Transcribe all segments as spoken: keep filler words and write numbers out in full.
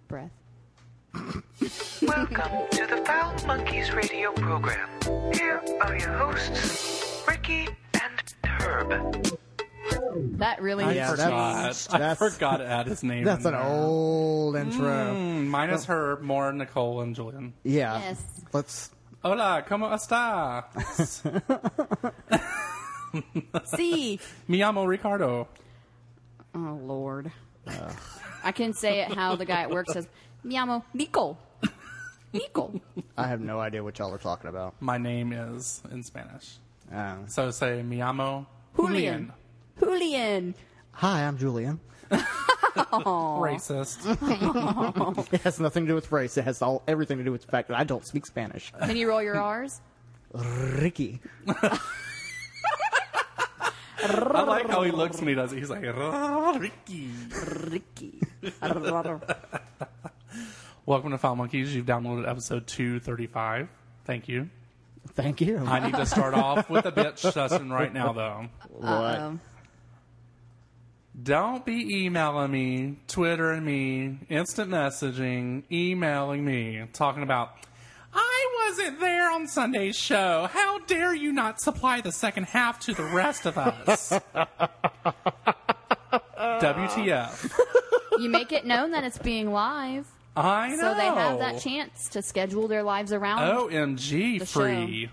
breath. Welcome to the Foul Monkeys radio program. Here are your hosts, Ricky and Herb. That really I is forgot. changed. I That's- forgot to add his name. That's in an there. old intro. Mm, minus her, more Nicole and Julian. Yeah. Yes. Let's. Hola, ¿cómo está? See. Me llamo Ricardo. Oh, Lord. I can say it how the guy at work says, Mi llamo Nico. Nico. I have no idea what y'all are talking about. My name is in Spanish. Uh, So say me llamo Julian. Julian. Julian. hi, I'm Julian. Racist. It has nothing to do with race. It has all everything to do with the fact that I don't speak Spanish. Can you roll your R's? Ricky. I like how he looks when he does it. He's like, Ricky. Ricky. Welcome to Foul Monkeys. You've downloaded episode two thirty-five. Thank you. Thank you. I need to start off with a bitch session right now, though. what? Um, Don't be emailing me, Twittering me, instant messaging, emailing me, talking about, I wasn't there on Sunday's show. How dare you not supply the second half to the rest of us? W T F. you make it known that it's being live, I know. so they have that chance to schedule their lives around. O M G, The free.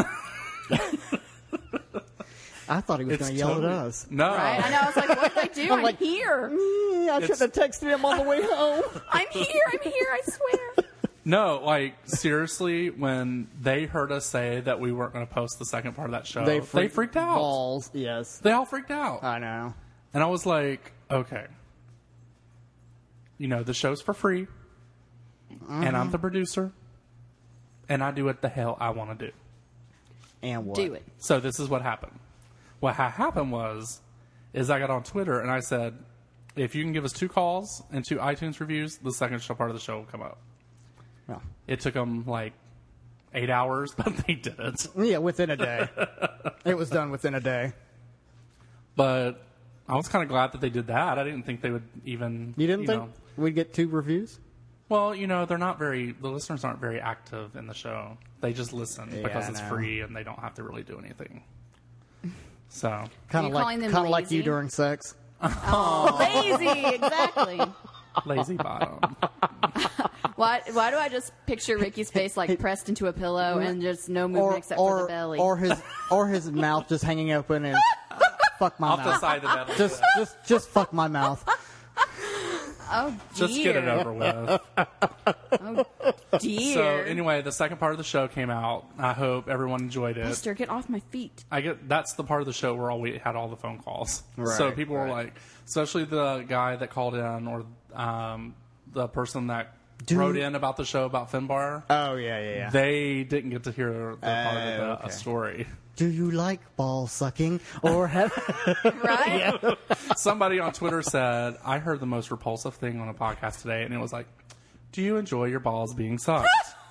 I thought he was It's going to yell totally- at us. No. Right? I know. I was like, what did I do? I'm, like- here. Mm, I shouldn't have texted him on the way home. I'm here. I'm here. I swear. No, like, seriously, when they heard us say that we weren't going to post the second part of that show, they, freaked out. Balls. Yes. They all freaked out. I know. And I was like, okay. You know, the show's for free. And I'm the producer. And I do what the hell I want to do. And what? Do it. So this is what happened. What ha- happened was, is I got on Twitter and I said, if you can give us two calls and two iTunes reviews, the second show part of the show will come up. Well, It took them like eight hours, but they did it. yeah, within a day. It was done within a day. But I was kind of glad that they did that. I didn't think they would even. You didn't think know- we'd get two reviews? Well, you know, they're not very. The listeners aren't very active in the show. They just listen Yeah, because I it's know. free and they don't have to really do anything. So Kind you of like, calling them kind of like you lazy? during sex. Lazy. Exactly. lazy bottom. Why? Why do I just picture Ricky's face like pressed into a pillow and just no movement Or, except for or, the belly? or his or his mouth just hanging open and fuck my Off the mouth. side of the bed. Just just just fuck my mouth. oh dear. Just get it over with. Oh dear. So anyway, the second part of the show came out. I hope everyone enjoyed it. Mister, get off my feet. I get that's the part of the show where all we had all the phone calls. Right, so people were right. like, especially the guy that called in, or um, the person that Do- wrote in about the show about Finbar. Oh yeah, yeah, yeah. They didn't get to hear the part of the Oh, a okay. story. Do you like ball sucking or have? Right? Somebody on Twitter said, I heard the most repulsive thing on a podcast today, and it was like, do you enjoy your balls being sucked?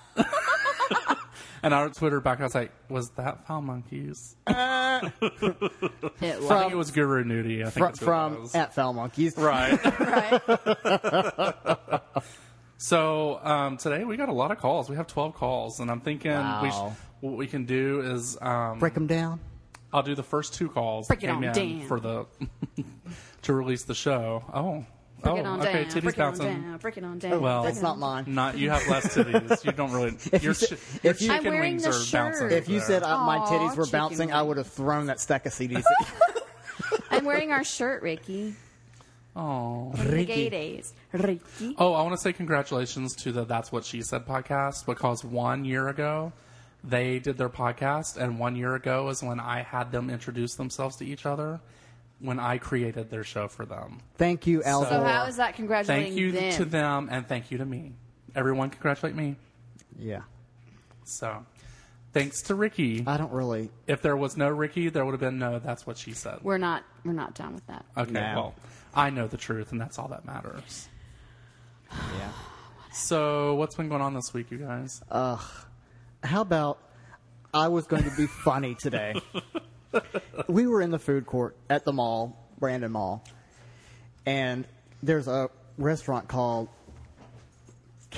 And I Twitter back, I was like, was that Foul Monkeys? It I was. think it was Guru Nudie. I think from that's who it from was. at Foul Monkeys. Right. Right? So um, today we got a lot of calls. We have twelve calls, and I'm thinking we sh- Wow. what we can do is um, Break them down. I'll do the first two calls Break that it came on in down. for the to release the show. Oh, Break oh, it on okay, down. titties Break it on bouncing. down. Break it on down. Well, Break It's it not on- mine. Not you have less titties. You don't really. If your you said- chi- your if you- chicken I'm wearing wings the are shirt. bouncing. If you there. said uh, my Aw, titties were chicken bouncing, I wing. would have thrown that stack of C Ds. I'm wearing our shirt, Ricky. oh. From the Ricky. gay days. Ricky. Oh, I want to say congratulations to the That's What She Said podcast, because one year ago they did their podcast, and one year ago is when I had them introduce themselves to each other, when I created their show for them. Thank you, Al. So Gore. how is that congratulating Thank you them? to them, and thank you to me. Everyone congratulate me. Yeah, So, thanks to Ricky. I don't really. If there was no Ricky, there would have been no That's What She Said. We're not. We're not done with that. Okay, No. well, I know the truth, and that's all that matters. Yeah. So, what's been going on this week, you guys? Ugh. How about I was going to be funny today. We were in the food court at the mall, Brandon Mall, and there's a restaurant called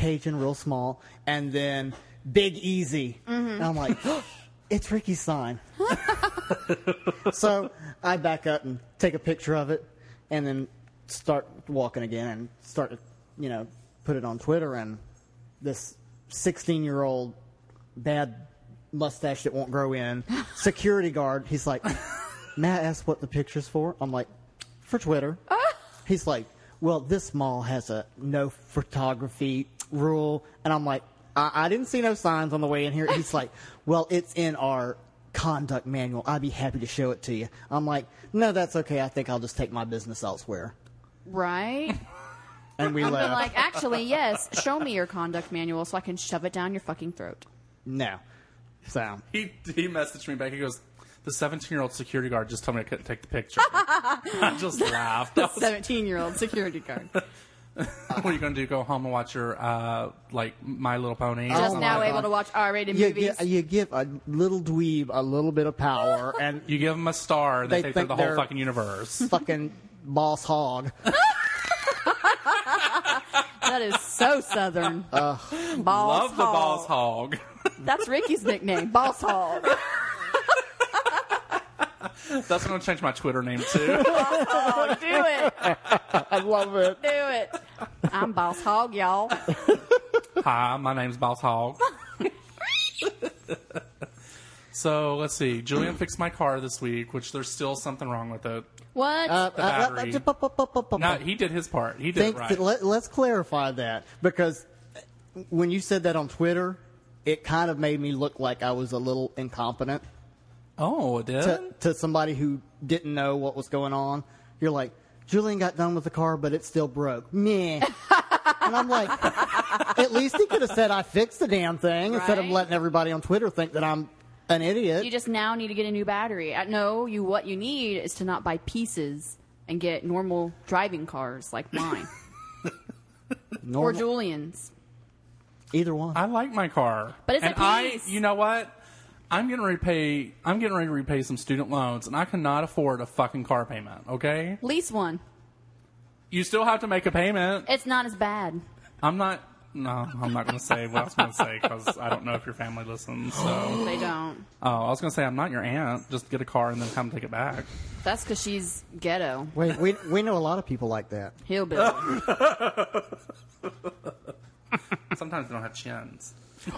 Cajun, real small, and then Big Easy. Mm-hmm. And I'm like, it's Ricky's sign. So I back up and take a picture of it, and then start walking again and start to, you know, put it on Twitter. And this sixteen-year-old bad mustache that won't grow in security guard, he's like, may I ask what the picture's for? I'm like, for Twitter. He's like, well, this mall has a no photography rule. And I'm like, I, I didn't see no signs on the way in here. He's like, well, it's in our conduct manual. I'd be happy to show it to you. I'm like, no, that's okay. I think I'll just take my business elsewhere. Right? And we I'm left. like, actually, yes, show me your conduct manual so I can shove it down your fucking throat. No. So, He he messaged me back. He goes, the seventeen-year-old security guard just told me I couldn't take the picture. I just laughed. I was- seventeen-year-old security guard. what are you going to do? Go home and watch your, uh, like, My Little Pony? or Just something now like able that? to watch R-rated you, movies. gi- you give a little dweeb a little bit of power, and You give them a star, and they, They think they're think the whole they're- fucking universe. fucking boss hog. That is so southern. Boss Love the hog. boss hog. That's Ricky's nickname, Boss Hog. That's what I'm going to change my Twitter name to. Oh, do it. I love it. Do it. I'm Boss Hog, y'all. Hi, my name's Boss Hog. So, let's see. Julian fixed my car this week, which there's still something wrong with it. What? Uh, The uh, uh, battery. uh, pop, pop, pop, pop, pop. No, he did his part. He did Think it right. that- let, let's clarify that, because when you said that on Twitter, it kind of made me look like I was a little incompetent oh, it did? to, to somebody who didn't know what was going on. You're like, Julian got done with the car, but it still broke. Meh. And I'm like, at least he could have said I fixed the damn thing instead of Right. letting everybody on Twitter think that I'm an idiot. You just now need to get a new battery. Uh, No, you. What you need is to not buy pieces and get normal driving cars like mine or Normal- Julian's. Either one. I like my car. But it's a and I, piece. you know what? I'm getting ready to repay. I'm getting ready to repay some student loans, and I cannot afford a fucking car payment. Okay, Lease one. you still have to make a payment. It's not as bad. I'm not. No, I'm not going to say what I was going to say because I don't know if your family listens. So, They don't. oh, I was going to say I'm not your aunt. Just get a car and then come take it back. That's because she's ghetto. Wait, we we know a lot of people like that. Hillbilly. Sometimes they don't have chins.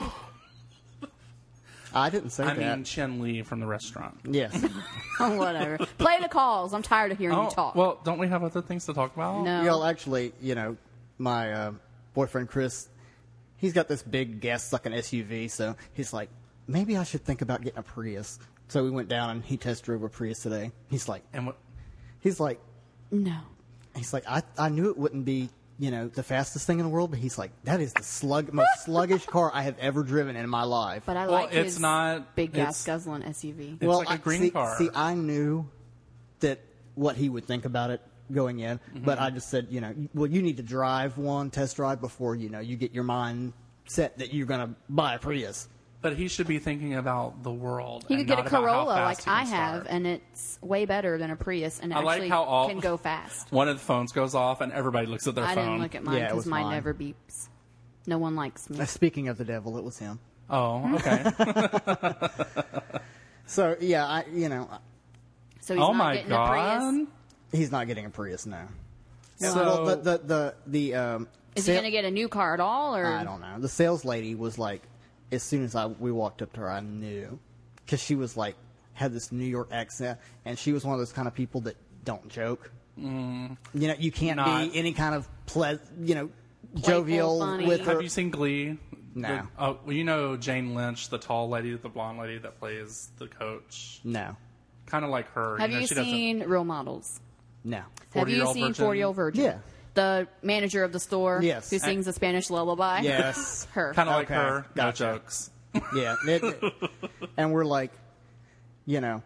I didn't say I that. mean, Chin Lee from the restaurant. Yes. Whatever. Play the calls. I'm tired of hearing Oh, you talk. well, don't we have other things to talk about? no. Well, actually, you know, my uh, boyfriend Chris, he's got this big gas-sucking S U V, so he's like, maybe I should think about getting a Prius. So we went down and he test drove a Prius today. He's like, And what? he's like, No. he's like, I, I knew it wouldn't be, you know, the fastest thing in the world, but he's like, that is the slug, most sluggish car I have ever driven in my life. But I Well, like it's his not- big gas it's- guzzling S U V. It's like a I- green see, car. See, I knew that what he would think about it going in, Mm-hmm. but I just said, you know, well, you need to drive one test drive before, you know, you get your mind set that you're going to buy a Prius. But he should be thinking about the world. You and could get a not about how Corolla fast like he I can have, start. and it's way better than a Prius, and I like actually how all- can go fast. One of the phones goes off and everybody looks at their I phone. didn't look at mine Yeah, it because was mine mine. never beeps. No one likes me. Uh, Speaking of the devil, it was him. Oh, okay. So, yeah, I, you know, So he's oh not my getting god. a Prius. he's not getting a Prius now. So well, the, the, the, the, um, Is sa- he going to get a new car at all, or I don't know. The sales lady was like, as soon as I we walked up to her, I knew, because she was like had this New York accent, and she was one of those kind of people that don't joke. Mm. You know, you can't Not- be any kind of ple- you know, jovial funny. with her. Have you seen Glee? No. The- oh, well, you know Jane Lynch, the tall lady, the blonde lady that plays the coach. No, Kind of like her. Have you, know, you she doesn't- seen Real Models? no. Have you forty-year-old seen virgin? forty Year Old Virgin? Yeah. The manager of the store Yes. who sings the Spanish lullaby? Yes. Her. Kind of like Okay, her. gotcha. No jokes. Yeah, it- it- and we're like, you know,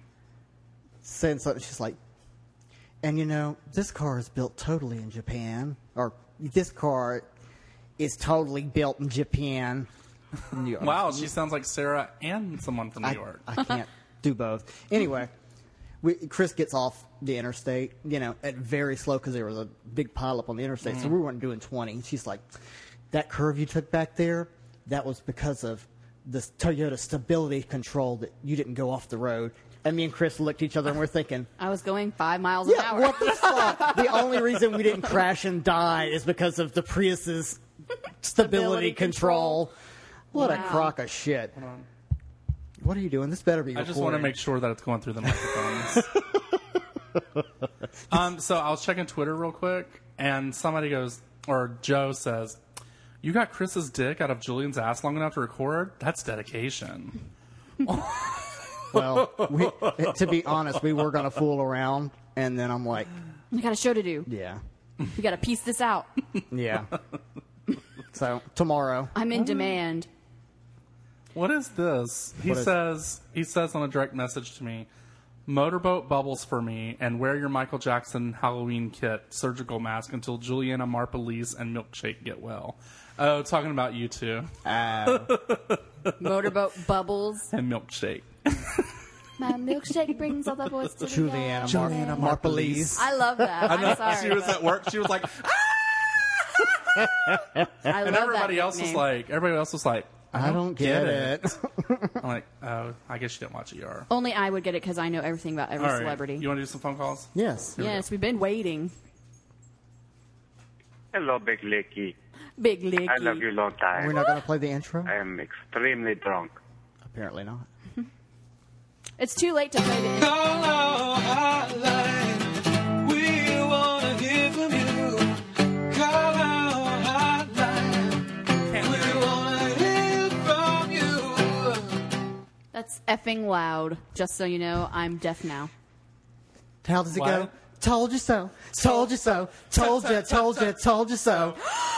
saying something. She's like, and you know, this car is built totally in Japan, or this car is totally built in Japan. New York. Wow, she sounds like Sarah and someone from New I, York. I can't do both. Anyway, we, Chris gets off the interstate, you know, at very slow because there was a big pileup on the interstate, so we weren't doing twenty. She's like, that curve you took back there, that was because of the Toyota stability control that you didn't go off the road. And me and Chris looked at each other and we're thinking, I was going five miles an yeah, hour. what the fuck? The only reason we didn't crash and die is because of the Prius's stability, Stability control. control. What Wow. a crock of shit. What are you doing? This better be I recording. just want to make sure that it's going through the microphones. um, so I was checking Twitter real quick, and somebody goes, or Joe says, "You got Chris's dick out of Julian's ass long enough to record? That's dedication." Well, we, to be honest, we were going to fool around, and then I'm like, I got a show to do. yeah, We got to piece this out. yeah. So, tomorrow. I'm in demand. What is this? He What is- says he says on a direct message to me, "Motorboat bubbles for me, and wear your Michael Jackson Halloween kit, surgical mask until Juliana Marpelise and Milkshake get well." Oh, talking about you two Uh, Motorboat bubbles. and Milkshake. My milkshake brings all the boys to the Juliana, yard. Mar- Juliana Marpelise. I love that. I'm sorry. She was at work. She was like, I love and everybody that else was nickname. like, everybody else was like, I don't get, get it. I'm like, oh, I guess you didn't watch E R. Only I would get it because I know everything about every All right, celebrity. you want to do some phone calls? Yes. Yes, we've been waiting. Hello, Big Licky. Big Licky. I love you long time. We're not going to play the intro? I am extremely drunk. Apparently not. It's too late to play the intro. That's effing loud. Just so you know, I'm deaf now. How does it What? go? Told you so. Told you so. Told you, told you, told you so.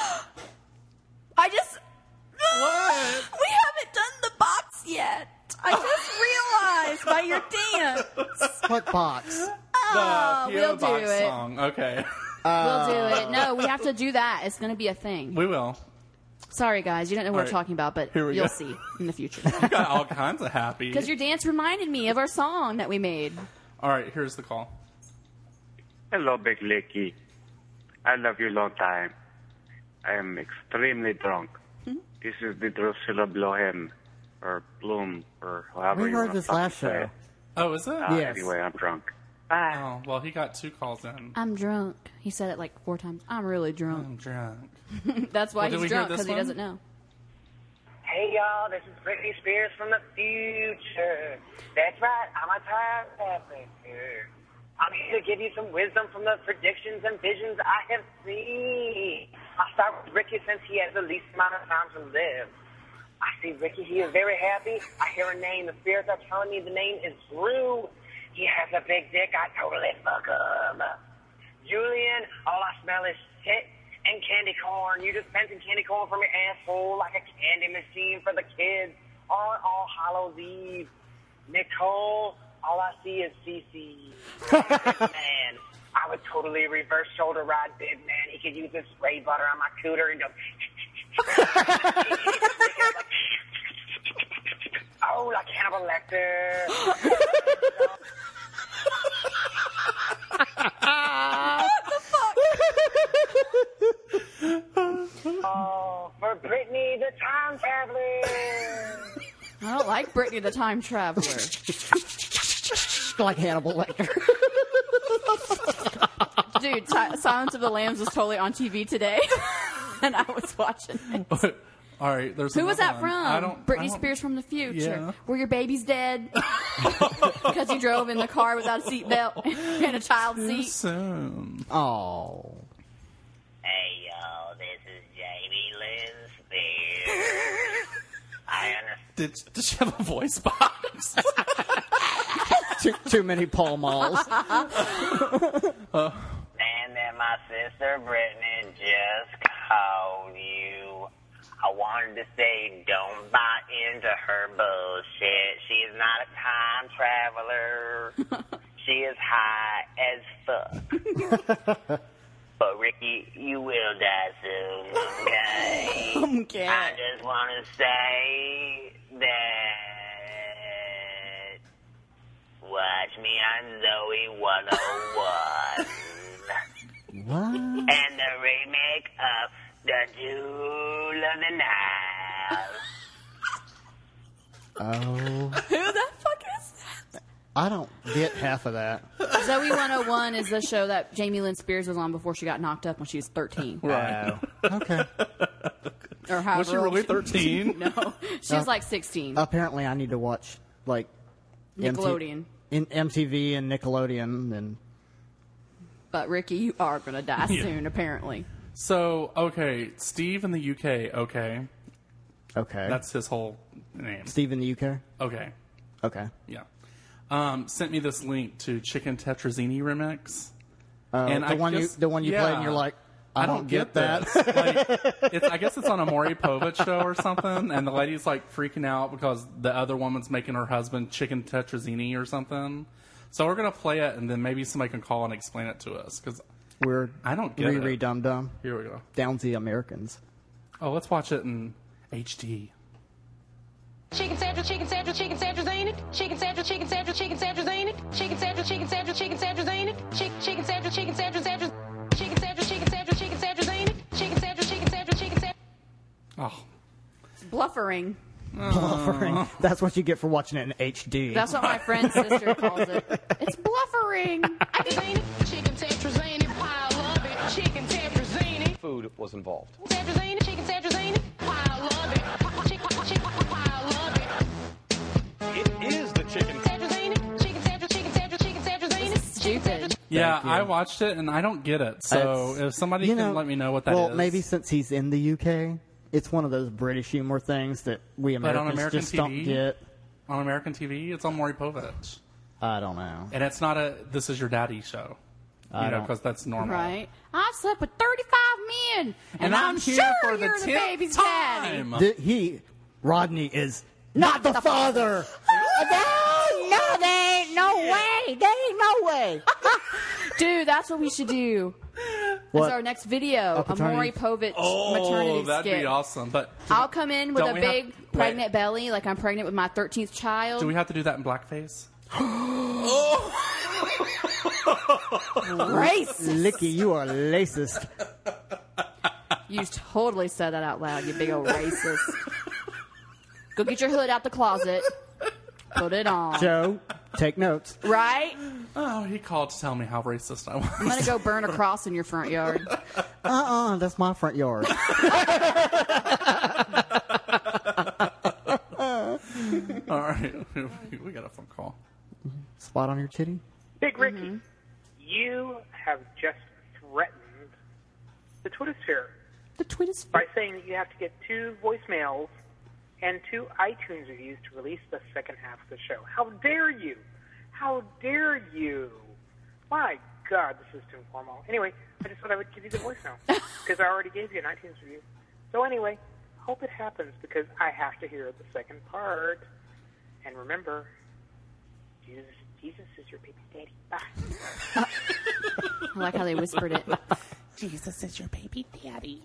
I just... What? We haven't done the box yet. I just realized by your dance. What box? Oh, the P O we'll do Box it. song. Okay. We'll do it. No, we have to do that. It's going to be a thing. We will. Sorry, guys. You don't know what All we're right. talking about, but Here we you'll go. see in the future. Got all kinds of happy. Because your dance reminded me of our song that we made. All right, here's the call. Hello, Big Licky. I love you long time. I am extremely drunk. Hmm? This is the Drusilla Blohem, or Bloom, or however We you heard want this to last say show. it. Oh, is it? Uh, Yes. Anyway, I'm drunk. Bye. Oh, well, he got two calls in. I'm drunk. He said it like four times. I'm really I'm drunk. drunk. That's why Well, did we he's hear drunk, this because he one? doesn't know. Hey y'all, this is Britney Spears from the future. That's right, I'm a time traveler. I'm here to give you some wisdom from the predictions and visions I have seen. I'll start with Ricky since he has the least amount of time to live. I see Ricky, he is very happy. I hear a name. The spirits are telling me the name is Drew. He has a big dick. I totally fuck him. Julian, all I smell is shit and candy corn. You dispensing candy corn from your asshole like a candy machine for the kids on All Hallows Eve. Nicole, all I see is Cece. Man, I would totally reverse shoulder ride Big Man. He could use his spray butter on my cooter and go... Oh, like Hannibal Lecter. Oh, for Brittany the Time Traveler. I don't like Brittany the Time Traveler. Like Hannibal Lecter. Dude, Si- Silence of the Lambs was totally on T V today, and I was watching it. All right, there's Who was another that one. from? I don't. Britney I don't- Spears from the future. Yeah. Were your babies dead? Because you drove in the car without a seatbelt and a child Too seat. soon. Oh. Hey, y'all, this is Jamie Lynn Spears. I understand. Did, did she have a voice box? Too, too many Paul Malls. And then my sister Brittany just called you. I wanted to say don't buy into her bullshit. She is not a time traveler. She is high as fuck. But Ricky, you will die soon, okay? Okay. I just want to say that watch me on Zoe one oh one. What? And the remake of The jewel of the night. Oh, Who the fuck is that? I don't get half of that. Zoe one oh one is the show that Jamie Lynn Spears was on before she got knocked up when she was thirteen. Right. Oh, okay. Or however Was she old really thirteen? No, she was like sixteen. Apparently, I need to watch like Nickelodeon. in M T V and Nickelodeon, and But Ricky, you are going to die Yeah. soon, apparently. So, okay, Steve in the U K, okay. okay. That's his whole name. Steve in the U K. Okay, Okay. yeah. Um, sent me this link to Chicken Tetrazzini remix. Uh, And the I one just- you the one you yeah. played, and you're like, I, don't, get, that. this. Like, it's, I guess it's on a Maury Povich show or something, and the lady's like freaking out because the other woman's making her husband chicken tetrazzini or something. So we're gonna play it, and then maybe somebody can call and explain it to us because We're I don't get Riri it. Dum Dum, Here we go. Downsy Americans. Oh, let's watch it in H D. Chicken sandwich, chicken sandwich, chicken sandwich, ain't it? Chicken sandwich, chicken sandwich, chicken sandwich, ain't it? Chicken sandwich, chicken sandwich, chicken sandwich, ain't it? Chick, chicken sandwich, chicken sandwich, sandwich. Chicken sandwich, chicken sandwich, chicken sandwich, ain't it? Chicken sandwich, chicken sandwich, chicken sandwich. Oh, Bluffering. Bluffering. That's what you get for watching it in H D. That's what my friend's sister calls it. It's bluffering. I mean, Ain't it? Chicken sandwich, ain't it? Pile of it. Chicken sandwich, ain't it? Food was involved. Sandwich, ain't it? Chicken sandwich, ain't it? Pile of it. Chick, chick, pile of it. It is the chicken. Sandwich, ain't it? Chicken sandwich, chicken sandwich, chicken sandwich, ain't it? Chicken stupid. sandwich. yeah, you. I watched it and I don't get it. So It's- if somebody you can know, let me know what that is. well, maybe since he's in the U K, it's one of those British humor things that we But on Americans American just T V? don't get. on American T V, it's on Maury Povich, I don't know. and it's not a "This Is Your Daddy" show. I You know, don't- because that's normal. right? I've slept with thirty-five men, and, I'm, here sure for the you're the tenth baby's daddy. time. The- he, Rodney, is not the father. no, no, there ain't no way. There ain't no way. Dude, that's what we should do. What? That's our next video, a paternity- Maury Povich Oh, maternity that'd skit. be awesome. But I'll come in with Don't a we have- big wait. pregnant belly, like I'm pregnant with my thirteenth child. do we have to do that in blackface? Race. Licky, you are racist. You totally said that out loud, you big old racist. Go get your hood out the closet. Put it on. Joe, take notes. Right? Oh, he called to tell me how racist I was. I'm going to go burn a cross in your front yard. Uh-uh, that's my front yard. All right, we got a phone call. Spot on your titty? Big Ricky, you have just threatened the Twittersphere The Twitter by saying that you have to get two voicemails and two iTunes reviews to release the second half of the show. How dare you? How dare you? My God, this is too informal. Anyway, I just thought I would give you the voicemail because I already gave you an iTunes review. So anyway, hope it happens because I have to hear the second part. And remember, Jesus, Jesus is your baby daddy. Bye. I like how they whispered it. Jesus is your baby daddy.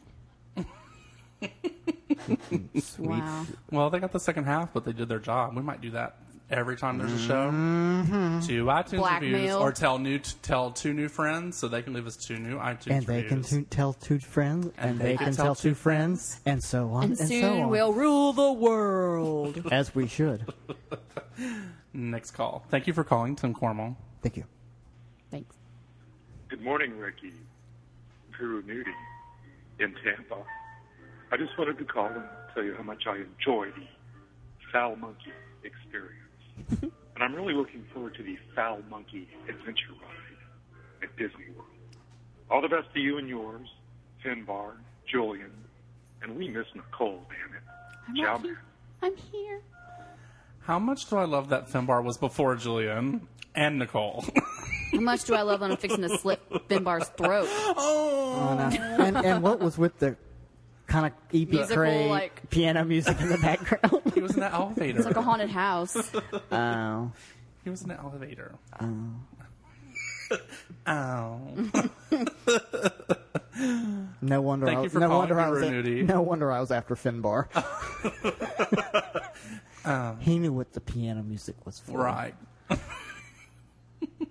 Wow. Well, they got the second half, but they did their job. We might do that every time there's a show. Mm-hmm. Two iTunes Blackmail. reviews, or tell new tell two new friends so they can leave us two new iTunes And they can reviews. t- tell two friends, and, they, can tell two friends, and so on, And and, soon so on. we'll rule the world. As we should. Next call. Thank you for calling, Tim Cormel. Thank you. Thanks. Good morning, Ricky. Drew Nudie in Tampa. I just wanted to call and tell you how much I enjoy the Foul Monkey experience. And I'm really looking forward to the Foul Monkey adventure ride at Disney World. All the best to you and yours, Finbar, Julian, and we miss Nicole, damn it. I'm Ciao, right here. man. I'm here. How much do I love that Finbar was before Julian and Nicole? How much do I love when I'm fixing to slit Finbar's throat? Oh, no. and, and what was with the kind of E P Musical, Cray like- piano music in the background? He was in the elevator. It's like a haunted house. Oh. He was in the elevator. Oh. Oh. No wonder Thank I you was, for no calling wonder I was Guru a- Nudie. no wonder I was after Finbar. Um, he knew what the piano music was for. Right.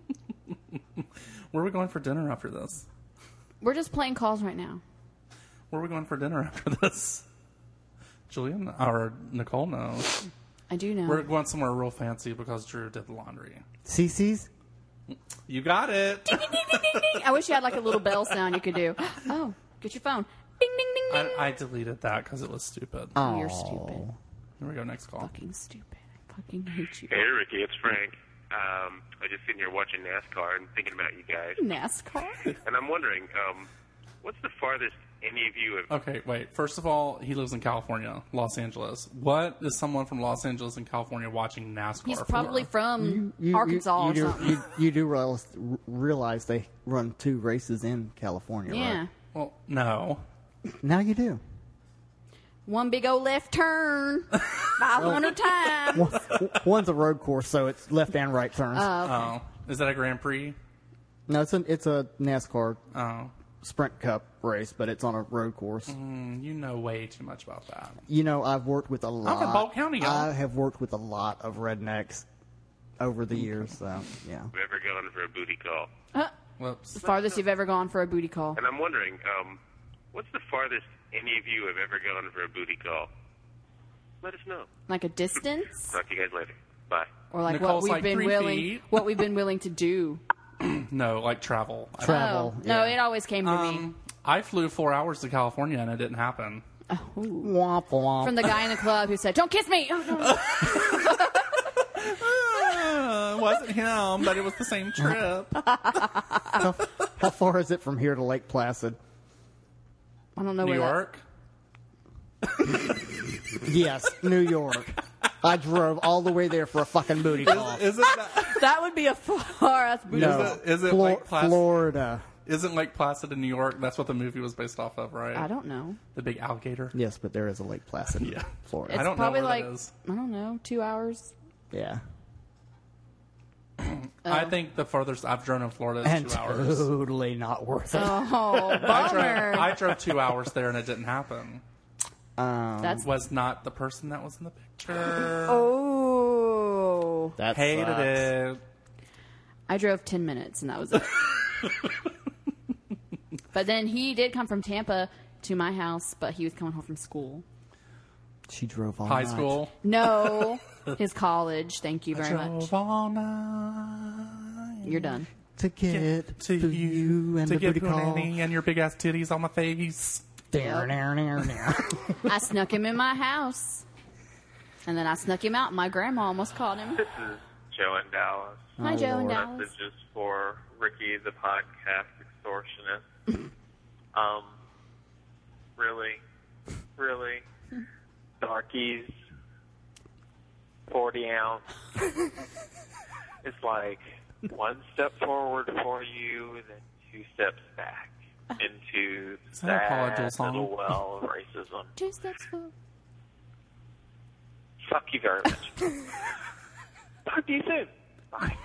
Where are we going for dinner after this? We're just playing calls right now. Where are we going for dinner after this? Julian or Nicole knows. I do know. We're going somewhere real fancy because Drew did the laundry. Cece's? You got it. Ding, ding, ding, ding, ding. I wish you had like a little bell sound you could do. Oh, get your phone. Ding, ding, ding, ding. I, I deleted that because it was stupid. Oh. You're stupid. Here we go. Next call. Fucking stupid. I fucking hate you. Hey, Ricky, it's Frank. Um, I just sitting here watching NASCAR and thinking about you guys. NASCAR? And I'm wondering, um, what's the farthest any of you have... Okay, wait. First of all, he lives in California, Los Angeles. What is someone from Los Angeles and California watching NASCAR He's for? probably from You- Arkansas you, or do, something. You, you do realize, realize they run two races in California, yeah. right? Well, no. Now you do. One big old left turn. five hundred times. One, one's a road course, so it's left and right turns. Oh, okay. Oh, is that a Grand Prix? no, it's a, it's a NASCAR Oh, Sprint Cup race, but it's on a road course. mm, you know way too much about that. You know, I've worked with a lot. from Polk County, y'all. I have worked with a lot of rednecks over the years, so yeah. Have ever gone for a booty call? Uh, Whoops. the farthest you've ever gone for a booty call. And I'm wondering, um, what's the farthest any of you have ever gone for a booty call? Let us know. Like a distance? Talk to you guys later. Bye. Or like Nicole's what we've like been three willing feet. what we've been willing to do. No, like travel. I- Travel. Oh, no, yeah. it always came to me. Um, I flew four hours to California and it didn't happen. Womp womp. From the guy in the club who said, "Don't kiss me." Oh, no. Uh, it wasn't him, but it was the same trip. how, how far is it from here to Lake Placid? I don't know New where that- York? Yes, New York. I drove all the way there for a fucking booty call. Isn't that, That would be a far ass booty no, call. is it- is it Flor- Lake Placid? Florida. isn't Lake Placid in New York? That's what the movie was based off of, right? I don't know. The big alligator? Yes, but there is a Lake Placid, Yeah. Florida. It's I don't know probably where like that is. I don't know, two hours. Yeah. I think the furthest I've driven in Florida is And two hours. totally not worth it. Oh, I bummer. drove, I drove two hours there and it didn't happen. Um, That's Was not the person that was in the picture. oh. that Hated sucks. it. I drove ten minutes and that was it. But then he did come from Tampa to my house, but he was coming home from school. She drove all High night. school. No, his college. Thank you very much. Drove all night You're done. To get to to you, you and to the get booty call. Punani and your big ass titties on my face. There, there, there, there. I snuck him in my house, and then I snuck him out. And my grandma almost caught him. This is Joe in Dallas. Hi, Joe in Lord. Dallas. Messages for Ricky, the podcast extortionist. um, really, really, darkies, forty ounce. It's like one step forward for you, and then two steps back into Is that a Paula that Abdul song? little well of racism. Two steps forward. Fuck you very much. Talk to you soon. Bye.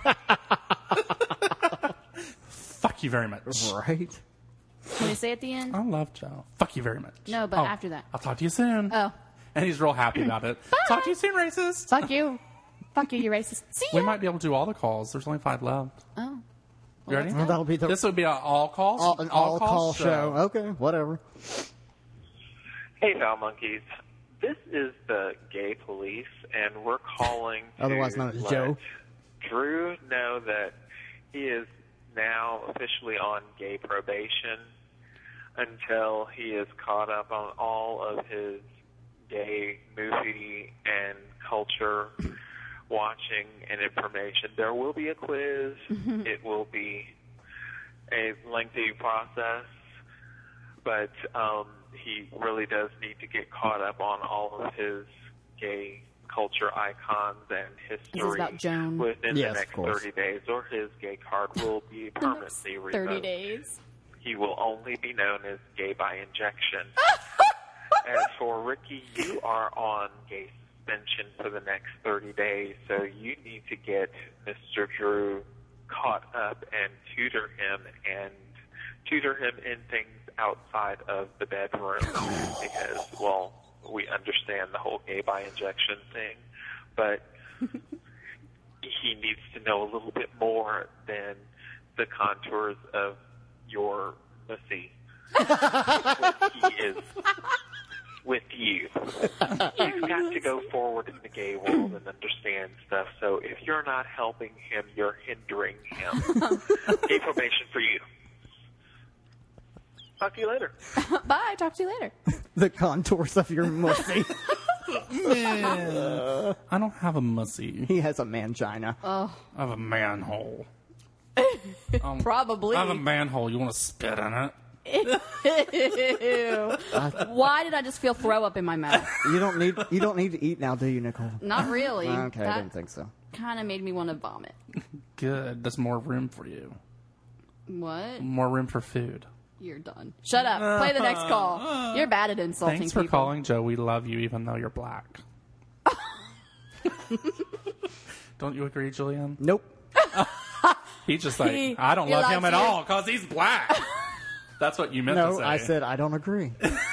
Fuck you very much. Right? Can we say at the end? I love Joe. Fuck you very much. No, but Oh, after that. I'll talk to you soon. Oh, And he's real happy about it. Talk to you soon, racist. fuck you. Fuck you, you racist. See ya. We might be able to do all the calls. There's only five left. Oh. You ready? Well, that'll be the This would be an all calls. all, an all call show. Okay, whatever. Hey, Foul Monkeys. This is the gay police, and we're calling to Otherwise known as let Joe. Drew know that he is now officially on gay probation until he is caught up on all of his gay movie and culture watching and information. There will be a quiz. It will be a lengthy process, but um, he really does need to get caught up on all of his gay culture icons and history about Joan? within Yes, the of next course. thirty days, or his gay card will be permanently revoked. Thirty days. He will only be known as gay by injection. As for Ricky, you are on gay suspension for the next thirty days, so you need to get Mister Drew caught up and tutor him and tutor him in things outside of the bedroom because, well, we understand the whole gay by injection thing, but he needs to know a little bit more than the contours of your pussy. What he is not helping him, you're hindering him. Gay probation for you. Talk to you later. Bye. Talk to you later. The contours of your mussy. Man. I don't have a mussy. He has a mangina. Oh. I have a manhole. Um, Probably. I have a manhole. You want to spit in it? Ew. Why did I just feel throw up in my mouth? You don't need you don't need to eat now, do you, Nicole? Not really. Okay, I That didn't think so. kind of made me want to vomit. Good. There's more room for you. What? More room for food. You're done. Shut up. Play the next call. You're bad at insulting Thanks for people. calling, Joe. We love you, even though you're black. Don't you agree, Julian? Nope. He's just like, He- I don't he love likes him at you. all because he's black. That's what you meant to No, say. I said I don't agree.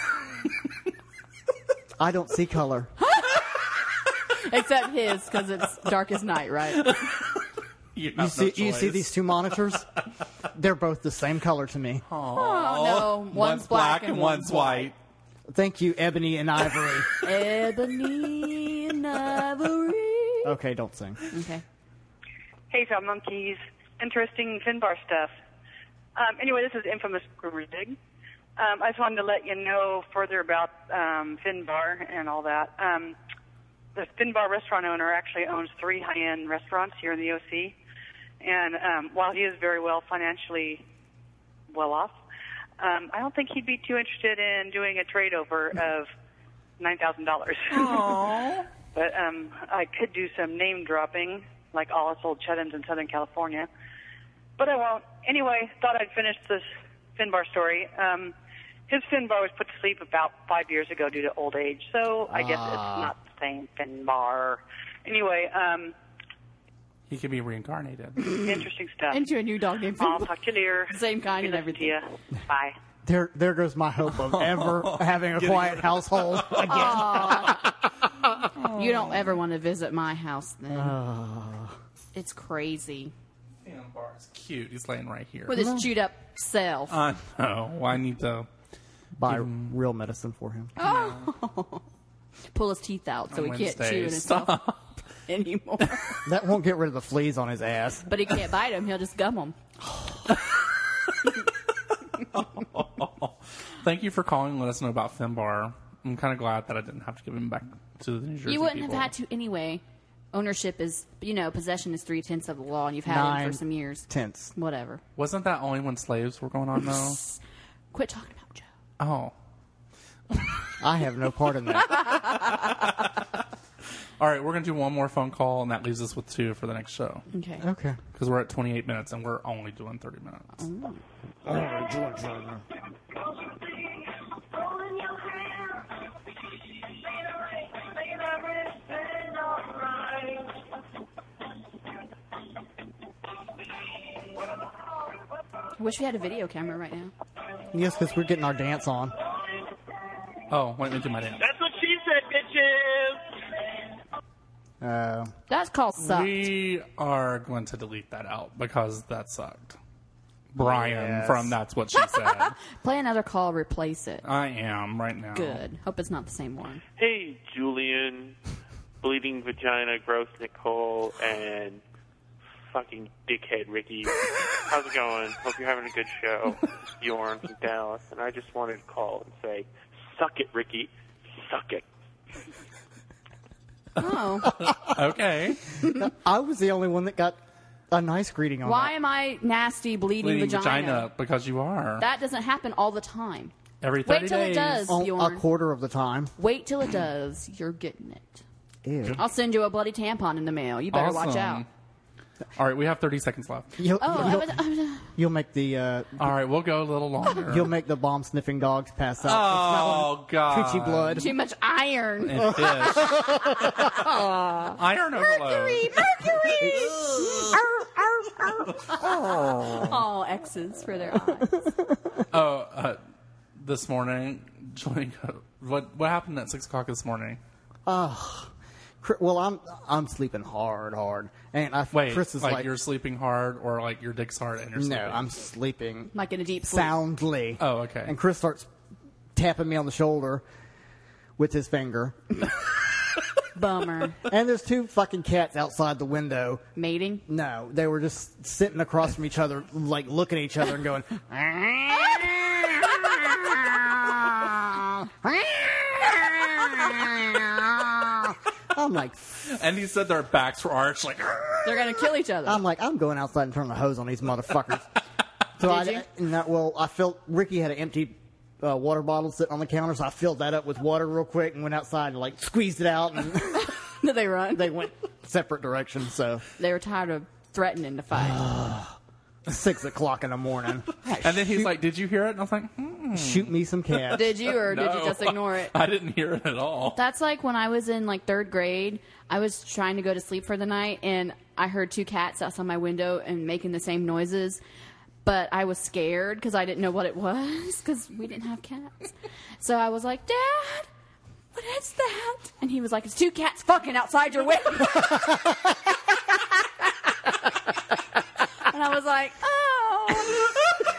I don't see color. Except his, because it's dark as night, right? you, You see, you see these two monitors? They're both the same color to me. Oh, no. One's, black, and one's white. Thank you, Ebony and Ivory. Ebony and Ivory. Okay, don't sing. Okay. Hey, Foul Monkeys. Interesting Finbar stuff. Um, anyway, this is Infamous Rig. Um, I just wanted to let you know further about um, Finbar and all that. Um, the Finbar restaurant owner actually owns three high-end restaurants here in the O C. And um, while he is very well financially well off, um, I don't think he'd be too interested in doing a trade over of nine thousand dollars. But um, I could do some name dropping, like all us old Cheddens in Southern California. But I won't. Anyway, thought I'd finish this Finbar story. Um, his Finbar was put to sleep about five years ago due to old age, so I guess Ah. it's not the same Finbar. Anyway, um, He could be reincarnated. interesting stuff. Into a new dog named I'll Finbar. talk to you later. Same kind Good and listening everything. to you. Bye. There, there goes my hope of ever having a quiet household again. You don't ever want to visit my house then. Ah. It's crazy. Finbar's cute. He's laying right here. With his chewed up self. I know. I need to Buy real medicine for him. Oh. Pull his teeth out so On he can't chew Wednesdays. in himself anymore. That won't get rid of the fleas on his ass. But he can't bite him. He'll just gum them. Thank you for calling and let us know about Finbar. I'm kind of glad that I didn't have to give him back to the New Jersey You wouldn't people. have had to anyway. Ownership is, you know, possession is three tenths of the law, and you've had Nine him for some years. tenths. Whatever. Wasn't that only when slaves were going on, though? Quit talking about Joe. Oh. I have no part in that. All right, we're going to do one more phone call, and that leaves us with two for the next show. Okay. Okay. Because we're at twenty-eight minutes, and we're only doing thirty minutes. I wish we had a video camera right now. Yes, because we're getting our dance on. Oh, wait, let me do my dance. That's what she said, bitches. Uh, That's called sucked. We are going to delete that out because that sucked. Brian Yes. from That's What She Said. Play another call, replace it. I am right now. Good. Hope it's not the same one. Hey, Julian, Bleeding Vagina, Gross Nicole, and fucking dickhead Ricky. How's it going? Hope you're having a good show. Bjorn from Dallas, and I just wanted to call and say, suck it, Ricky. Suck it. Oh. Okay. I was the only one that got a nice greeting on Why that. am I nasty, bleeding, Bleeding vagina? vagina, because you are. That doesn't happen all the time. Every thirty Wait till days. it does, On- a Bjorn. quarter of the time. Wait till it does. You're getting it. Ew. I'll send you a bloody tampon in the mail. You better watch Awesome. out. All right, we have thirty seconds left. You'll, Oh, I you'll, was, I was, you'll make the uh, All right, we'll go a little longer. you'll make the bomb sniffing dogs pass out. Oh, God. Peachy blood. too much iron. And fish. Iron overload. Mercury! Oh, X's for their eyes. Oh, uh, this morning, Julian, what what happened at six o'clock this morning? Oh, well, I'm I'm sleeping hard, hard, and I Wait, Chris is like, like, you're sleeping hard, or like your dick's hard and you're sleeping? no, I'm sleeping Like in a deep sleep. soundly. Oh, okay. And Chris starts tapping me on the shoulder with his finger. Bummer. And there's two fucking cats outside the window. Mating? No, they were just sitting across from each other, like looking at each other and going. I'm like, and he said their backs were arched, like they're gonna kill each other. I'm like, I'm going outside and turning the hose on these motherfuckers. So Did I, you? I, well, I felt Ricky had an empty uh, water bottle sitting on the counter, so I filled that up with water real quick and went outside and like squeezed it out, and Did they run? they went separate directions. So They were tired of threatening to fight. six o'clock in the morning, and then he's like, "Did you hear it?" And I was like, hmm. shoot me some cats. Did you, or did you No. just ignore it? I didn't hear it at all. That's like when I was in like third grade. I was trying to go to sleep for the night, and I heard two cats outside my window and making the same noises. But I was scared because I didn't know what it was because we didn't have cats. So I was like, "Dad, what is that?" And he was like, "It's two cats fucking outside your window." And I was like, "Oh,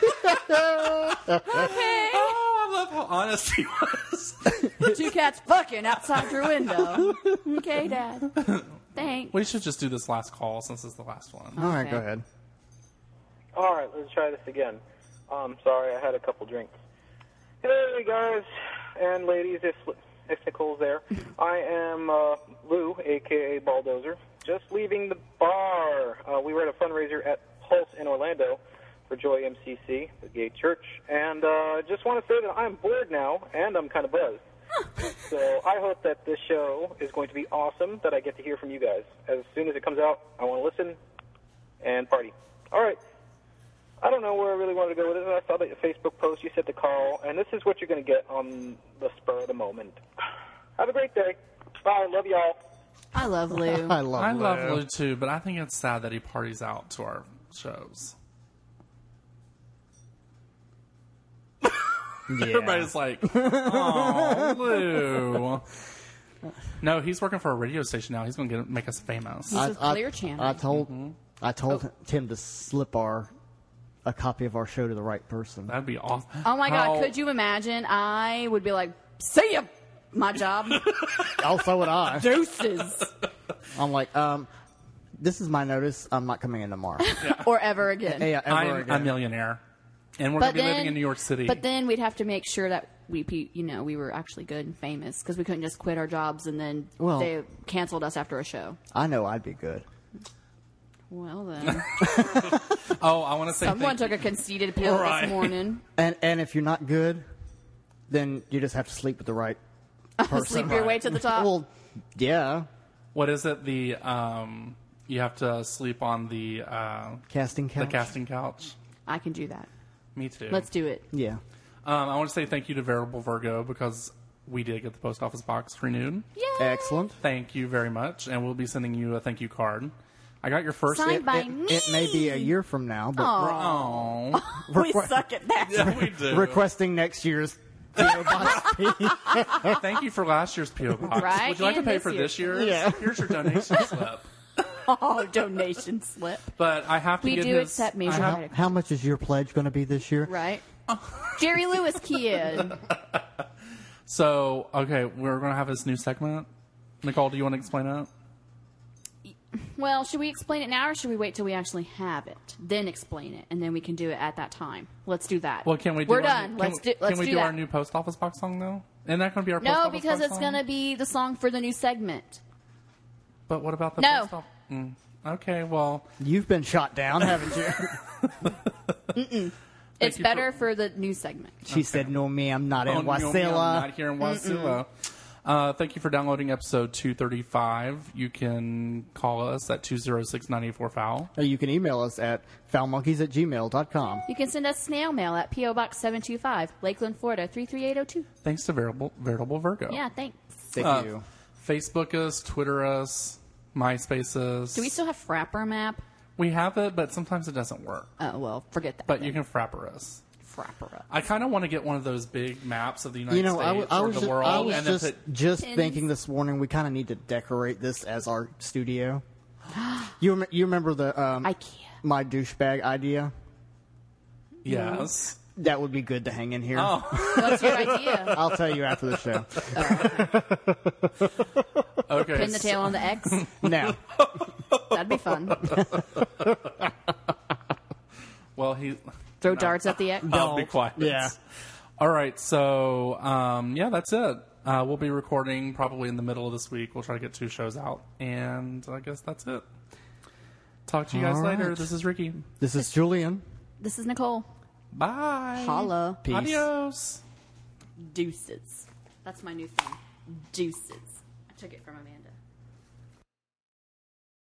okay." Oh, I love how honest he was. Two cats fucking outside your window. Okay, Dad. Thanks. We should just do this last call since it's the last one. All right, Okay. go ahead. All right, let's try this again. Um, sorry, I had a couple drinks. Hey, guys and ladies, if if Nicole's there. I am uh, Lou, a k a. Balldozer, just leaving the bar. Uh, we were at a fundraiser at Pulse in Orlando for Joy M C C, the gay church, and uh, just want to say that I'm bored now, and I'm kind of buzzed. So I hope that this show is going to be awesome, that I get to hear from you guys. As soon as it comes out, I want to listen and party. All right. I don't know where I really wanted to go with it. I saw the Facebook post you said to call, and this is what you're going to get on the spur of the moment. Have a great day. Bye. Love y'all. I love Lou. I love I Lou. love Lou too, but I think it's sad that he parties out to our shows. Yeah. Everybody's like, "Oh, Lou." No, he's working for a radio station now. He's going to make us famous. He's with Clear Channel. I told Mm-hmm. I told Oh. Tim to slip our a copy of our show to the right person. That'd be awesome. Oh my How- God! Could you imagine? I would be like, "See ya, my job, Also would I. deuces, I'm like, um, this is my notice. I'm not coming in tomorrow. or ever again." Yeah, ever I'm again. a millionaire, and we're But going to be then- living in New York City. But then we'd have to make sure that we, pe- you know, we were actually good and famous because we couldn't just quit our jobs and then Well- they canceled us after a show. I know I'd be good. Well then, oh, I want to say someone thank took a conceited pill Right. this morning. And and if you're not good, then you just have to sleep with the right person. Sleep your way to the top. Well, yeah. What is it? The um, you have to sleep on the uh, Casting the couch. casting couch. I can do that. Me too. Let's do it. Yeah. Um, I want to say thank you to Variable Virgo because we did get the post office box renewed. Yay! Excellent. Thank you very much, and we'll be sending you a thank you card. I got your first. Signed It, by it, me. it may be a year from now, but Oh, We requ- suck at that. yeah, we do. requesting next year's P O Box P. Thank you for last year's P O box. Right, Would you like to and pay this for year. this year's? Yeah. Here's your donation slip. Oh, donation slip. But I have to We get do his. accept I major have- credit. How much is your pledge going to be this year? Right? Jerry Lewis kid. So okay, we're gonna have this new segment. Nicole, do you want to explain it? Well, should we explain it now or should we wait till we actually have it? Then explain it, and then we can do it at that time. Let's do that. Well, can we? Do We're our done. New, let's can, do. Let's Can we do, do, that. our new post office box song though? Isn't that going to be our post No, office because box it's song? going to be the song for the new segment. But what about the No. post office? Mm, okay, well, You've been shot down, haven't you? Mm-mm. It's you better for, the new segment. She said, "No, me, I'm not oh, in no, I'm Wasilla." not here in Wasilla. Uh, thank you for downloading episode two thirty-five. You can call us at two oh six, nine eight four, F O U L. Or you can email us at foulmonkeys at gmail dot com. You can send us snail mail at P O Box seven two five, Lakeland, Florida three three eight oh two. Thanks to Veritable, Veritable Virgo. Yeah, thanks. Thank Uh, you. Facebook us, Twitter us, MySpace us. Do we still have Frapper Map? We have it, but sometimes it doesn't work. Oh, well, forget that. But you can Frapper us. Frapper us. I kind of want to get one of those big maps of the United You know, I, States w- I or was, the just, world, I was and then just, put just Pins. thinking this morning we kind of need to decorate this as our studio. You rem- you remember the um, IKEA. my douchebag idea? yes. That would be good to hang in here. Oh. What's your idea? I'll tell you after the show. Okay. Pin the tail on the X. No. That'd be fun. Well, he Throw no. darts at the X. I'll be quiet. Yeah. All right. So, um, yeah, that's it. Uh, we'll be recording probably in the middle of this week. We'll try to get two shows out, and I guess that's it. Talk to you guys All later. right. This is Ricky. This is Julian. This is Nicole. Bye. Holla. Peace. Adios. Deuces. That's my new thing. Deuces. I took it from Amanda.